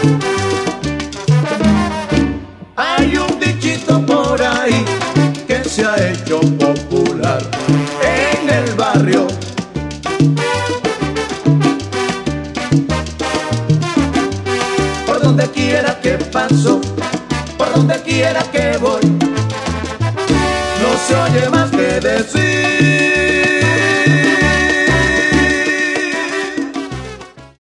Hay un dichito por ahí que se ha hecho popular en el barrio. Por donde quiera que paso, por donde quiera que voy, no se oye más que decir: